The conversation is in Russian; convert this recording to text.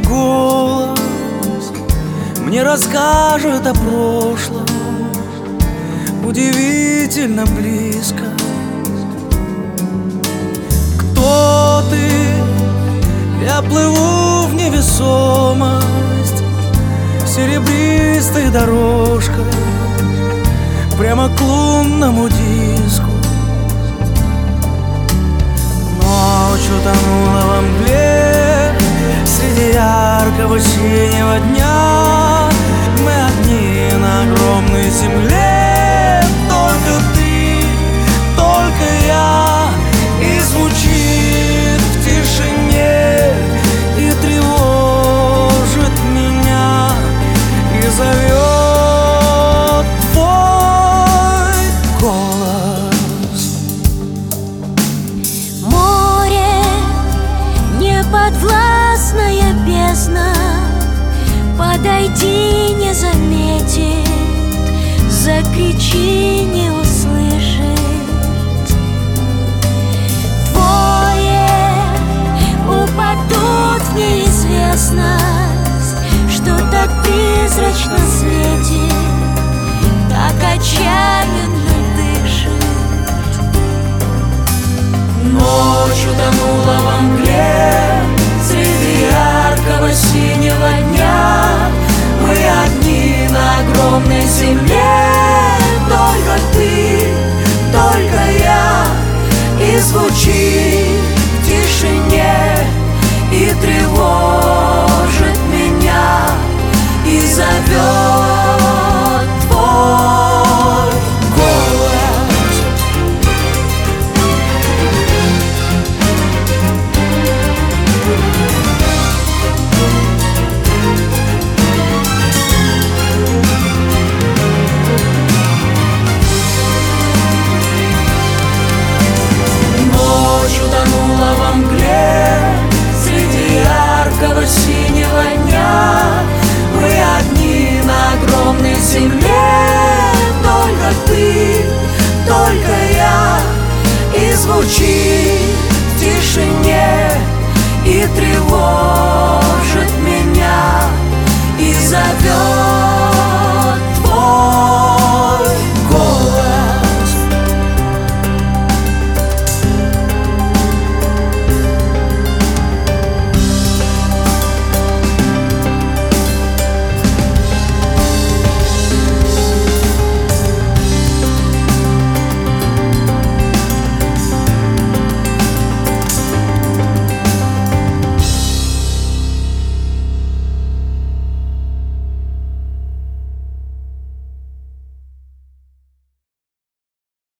голос мне расскажет о прошлом удивительно близко. Кто ты? Я плыву в невесомость серебристой дорожкой прямо к лунному диску. Ночь утонула во мгле среди яркого синего дня. Мы одни на огромной земле, только ты, только я. И звучит в тишине, и тревожит меня, и зовет твой голос. Море, неподвластная бездна, подойди, не заметит, закричи, не услышит. Двое упадут в неизвестность, что так призрачно светит, так отчаянно дышит. Ночь утонула во мгле среди яркого синего дня. Мы одни на огромной земле, только ты, только я. И звучит в тишине, и тревожит меня, и зовет твой голос. Ночь утонула во мгле среди яркого синего дня. Мы одни на огромной земле, только ты, только я. И звучит в тишине, и тревожит меня, и зовет